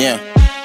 Yeah.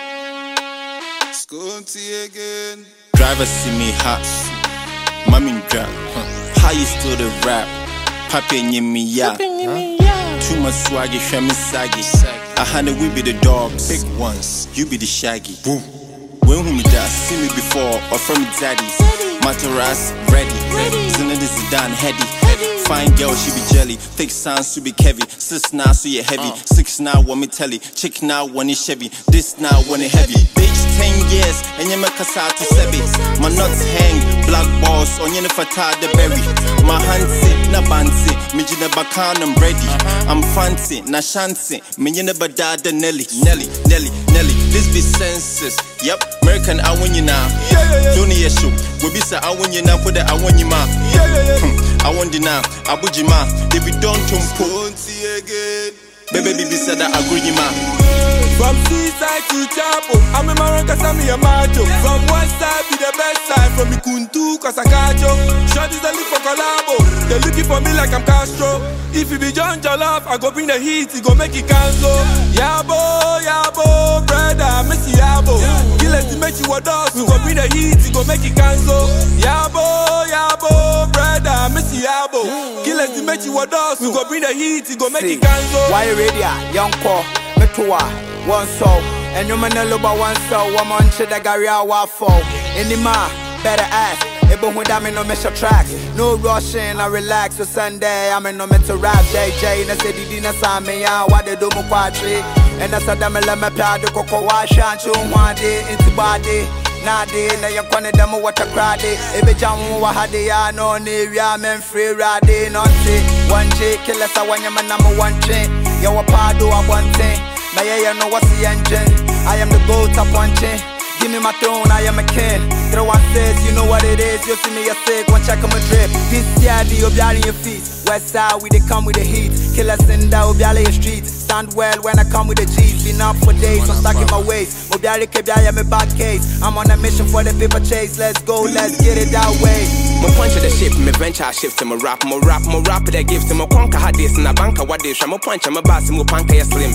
Scunty again. Driver see me hot. Mommy drop. How you still the rap? Papi nyimi ya. Too much swaggy, shami saggy. I handle we be the dogs. Big ones, you be the shaggy. Boom. When who me da see me before or from daddies. Mataras ready. Zinedine Zidane heady. Fine girl, she be jelly. Thick sounds to be heavy. 6 now, so you heavy. 6 now, want me telly. Chick now, want it Chevy. This now, want it heavy. Bitch, 10 years, and you make us out to sebi. My nuts hang, black balls, on you fata the berry. My hands sit, na bansi. Me jina bakan, I'm ready. I'm fancy, na shanty. Me you never died the Nelly. Nelly. This be senses. Yep, American, I win you now. Don't issue. We be say, I win you now, put that I win you ma. I want you now, Abujima. If we don't Scunty again. baby said that I agree ma. From seaside to Chapo, I'm a Maranka Sami Amato. From one side be the best side, from Mikuntu, Kasakacho. Shorties they look for collabo, they looking for me like I'm Castro. If you be John Jollof, I go bring the heat, it go make it cancel. Yabo, brother, Messi Yabo. Kill us to make you a dust, we go bring the heat, it go make it cancel. Yabo, brother, Messi Yabo. Kill us to make you a dust, we go bring the heat, it go make it cancel. Why radio, young call, Metua, one soul, and you man about one soul, one man should have got real fall. Any ma, better ask. Even when I'm in no measure tracks, no rushing, I relax. So Sunday, I'm in no mental rap. JJ, na say Dina Sami, what they do mo quadri. And that's a damn lama pad, the cocoa wash, and you one day into body. Nade, na young one of them what a crowd. If a jam wahade, I know near men free rade, not say one J, kill us, I want your number one chain. Yo, a pado, I want thing. May I know what's the engine? I am the goat up one chain. Give me my throne, I am a king. Throw one says, you know what it is. You see me a sick, one check on my drip. This year, the Obiali in your feet. West side, we they come with the heat. Kill us in the Obiali street. Stand well when I come with the G's. Been up for days, I'm stuck in my ways. Obiali Kebiali, I'm a bad case. I'm on a mission for the paper chase. Let's go, let's get it that way. My punch of the ship, my venture shift to my rap, that gives to my conquer had this and a banker what this. I'm a punch, I'm a bass, and my panka slim.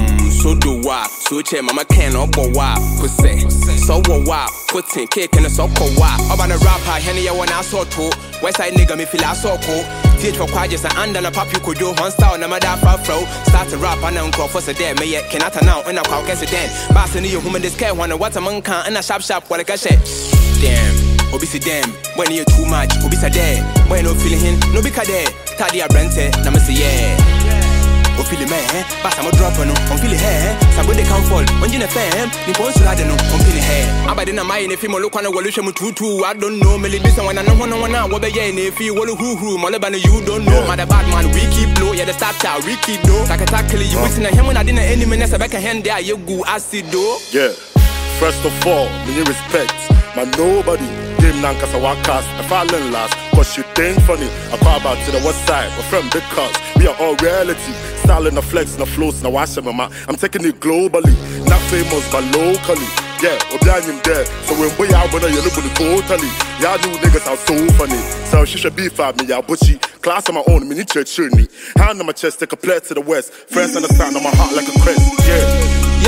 So do what? So chair, mama can or go wap, pussy. So wap, putting cake in a so cold wap. About a rapper, Henny, when I saw two. West side nigga, me feel I saw cool. Teach for quadrants and under a pop you could do one style, no matter how flow. Start to rap, and I'm for a day, may yet cannot now, and I'll call guess it then. Bass in you, woman, this care, wonder what a monk can, and a sharp, what I can say. Damn. Obisi dem, when you too much, Obisa there. When no feeling him, no bika there. Tadia Brente, Namasi yeah. Oh, feeling man, but I'm a drop on I'm feeling hair. Somebody come fall, when you're a fan, you want to add no, I'm feeling hair. I'm by the mind if you look on a evolution with two. I don't know, Melly, this one, and I don't know what they if you want to who, Malabana, you don't know. Mother bad man, we keep low, yeah, the start child, we keep low. Like a tackle, you listen to him when I didn't any minutes, I back a hand there, you go, I see do. Yeah, first of all, me respect, my nobody. Game now cause I walk cast, I fall in last. Cause you think funny, I call back to the west side. We're from big cars, we are all reality. Style in the flex, in the flows, in the wash mama. I'm taking it globally, not famous but locally. Yeah, we're behind him there. So when we out when you look at it totally. Y'all new niggas are so funny. So she should be for me, y'all butchy. Class on my own, mini church journey. Hand on my chest, take a plate to the west. Friends understand on my heart like a crest. Yeah.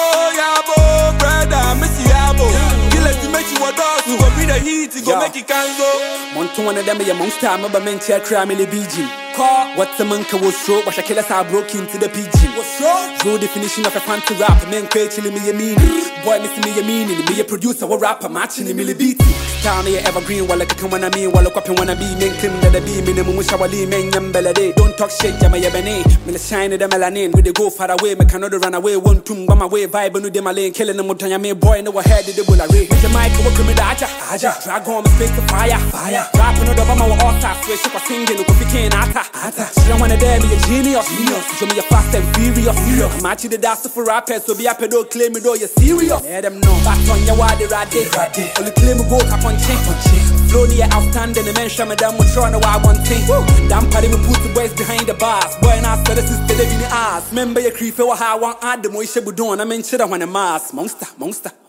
Yabo, brother, Messi Yabo. Kill us to make you a dog, we go bring the heat, it go make it cancel. Monto one of them be amongst time, but men check crime in the BG. What's the monk was so, but I kill us are broke into the pigeon. No definition of a fancy rap, men create me a meaning. Boy, missing me a meaning, be a producer or rapper, matching me a beat. Tell me evergreen, while I come on a mean, while I copy wanna be, men claim that I be minimum, wish I will leave men yambelade. Don't talk shit, Yama Yabane. Me the shine of the melanin, we they go far away, me cannot run away, one tomb, by my way, vibe, no dem lane, killing them with me, boy, no head, the bull array. With the mic, walk with me, Aja, drag on my face to fire. Rapping on the bomb, our altar, switch up a singing, no picking ata. She don't wanna dare me a genius. Show me a fast and furious. I'm actually the dance for rappers, so be a pedo, claim me though you're serious. Let them know, back on your wadi rade. Only claim me go up on chain. Flow near outstanding, the men show me down, we're trying to I want thing. Damn party, me put the boys behind the bars. Boy, and I said this is the living ass. Remember your creep, how I want add the moisture, but don't I mean shit, I want a mask. Monster.